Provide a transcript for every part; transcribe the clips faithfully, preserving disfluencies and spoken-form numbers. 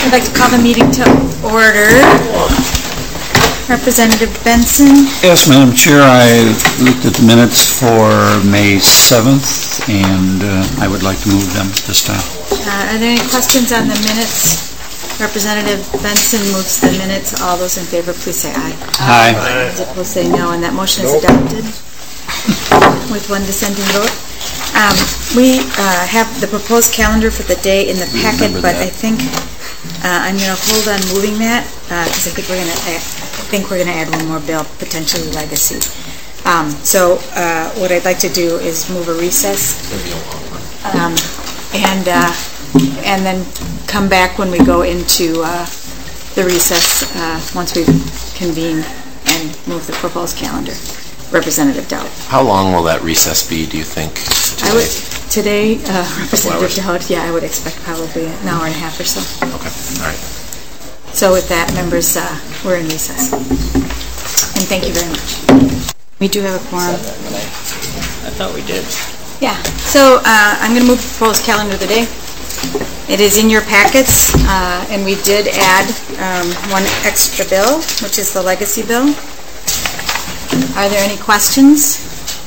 I'd like to call the meeting to order. Representative Benson. Yes, Madam Chair, I looked at the minutes for May seventh, and uh, I would like to move them this time. Uh, are there any questions on the minutes? Representative Benson moves the minutes. All those in favor, please say aye. Aye. Aye. Those opposed say no, and that motion is adopted with one dissenting vote. Um, we uh, have the proposed calendar for the day in the packet, but I think uh, I'm going to hold on moving that because uh, I think we're going to. I think we're going to add one more bill, potentially legacy. Um, so uh, what I'd like to do is move a recess, um, and uh, and then come back when we go into uh, the recess uh, once we've convened and move the proposed calendar. Representative Dowd. How long will that recess be, do you think? Today? I would today, uh, Representative Dowd. Yeah, I would expect probably an hour and a half or so. Okay. All right. So with that, members, uh, we're in recess. And thank you very much. We do have a quorum. I thought we did. Yeah. So uh, I'm going to move the proposed calendar of the day. It is in your packets, uh, and we did add um, one extra bill, which is the legacy bill. Are there any questions?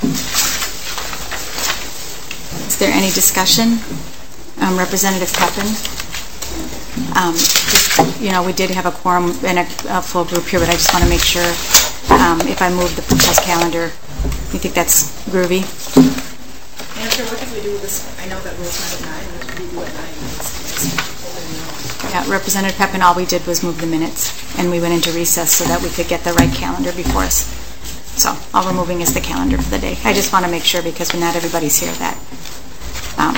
Is there any discussion? Um, Representative Pepin? Um, just, you know, we did have a quorum and a, a full group here, but I just want to make sure um, if I move the proposed calendar, you think that's groovy? Answer, what did we do with this? I know that rules not at nine. What did we do at nine? Yeah, Representative Pepin, all we did was move the minutes, and we went into recess so that we could get the right calendar before us. So all we're moving is the calendar for the day. I just want to make sure, because not everybody's here, that um,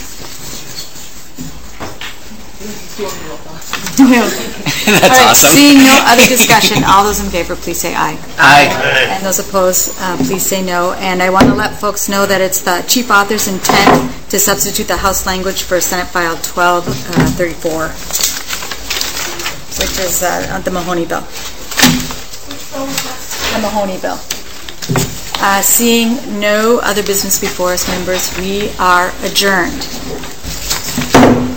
That's right, awesome. Seeing no other discussion, all those in favor, please say aye. Aye. And those opposed, uh, please say no. And I want to let folks know that it's the chief author's intent to substitute the House language for Senate File twelve thirty-four, which is uh, the Mahoney bill. The Mahoney bill. Uh, seeing no other business before us, members, we are adjourned.